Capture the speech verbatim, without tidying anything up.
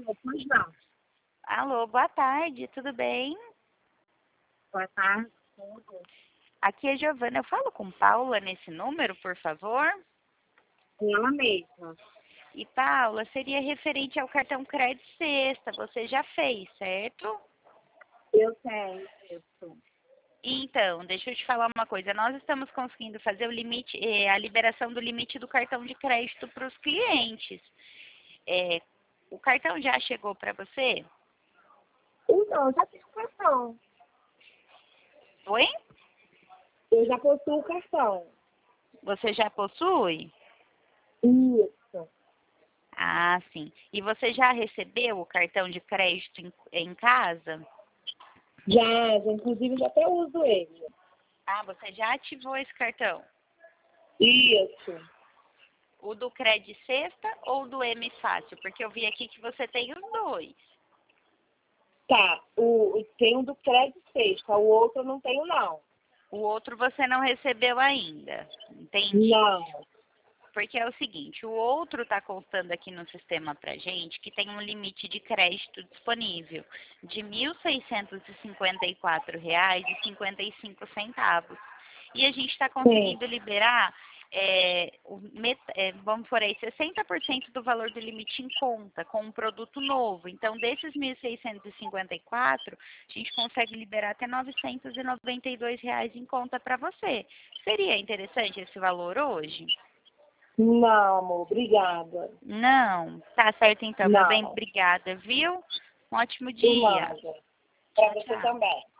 Alô, pois não. Alô, boa tarde, tudo bem? Boa tarde, tudo. Aqui é Giovana, eu falo com Paula nesse número, por favor? Ela mesma. E Paula, seria referente ao cartão crédito sexta, você já fez, certo? Eu tenho isso. Então, deixa eu te falar uma coisa, nós estamos conseguindo fazer o limite, eh, a liberação do limite do cartão de crédito para os clientes. É, o cartão já chegou para você? Então, eu já tenho cartão. Oi? Eu já possuo o cartão. Você já possui? Isso. Ah, sim. E você já recebeu o cartão de crédito em, em casa? Já, já, inclusive, já até uso ele. Ah, você já ativou esse cartão? Isso. O do Cred Sexta ou do M Fácil? Porque eu vi aqui que você tem os dois. Tá, o, o- tem o do crédito sexta, o outro eu não tenho, não. O outro você não recebeu ainda. Entendi. Não. Porque é o seguinte, o outro está constando aqui no sistema para gente que tem um limite de crédito disponível de mil seiscentos e cinquenta e quatro reais e cinquenta e cinco centavos. E a gente está conseguindo liberar, é, o met- é, vamos por aí, sessenta por cento do valor do limite em conta com um produto novo. Então, desses mil seiscentos e cinquenta e quatro, a gente consegue liberar até novecentos e noventa e dois reais em conta para você. Seria interessante esse valor hoje? Não, amor, obrigada. Não, tá certo então, meu bem, Não. obrigada, viu? Um ótimo De dia. nada. Pra Tchau, você tchau. também.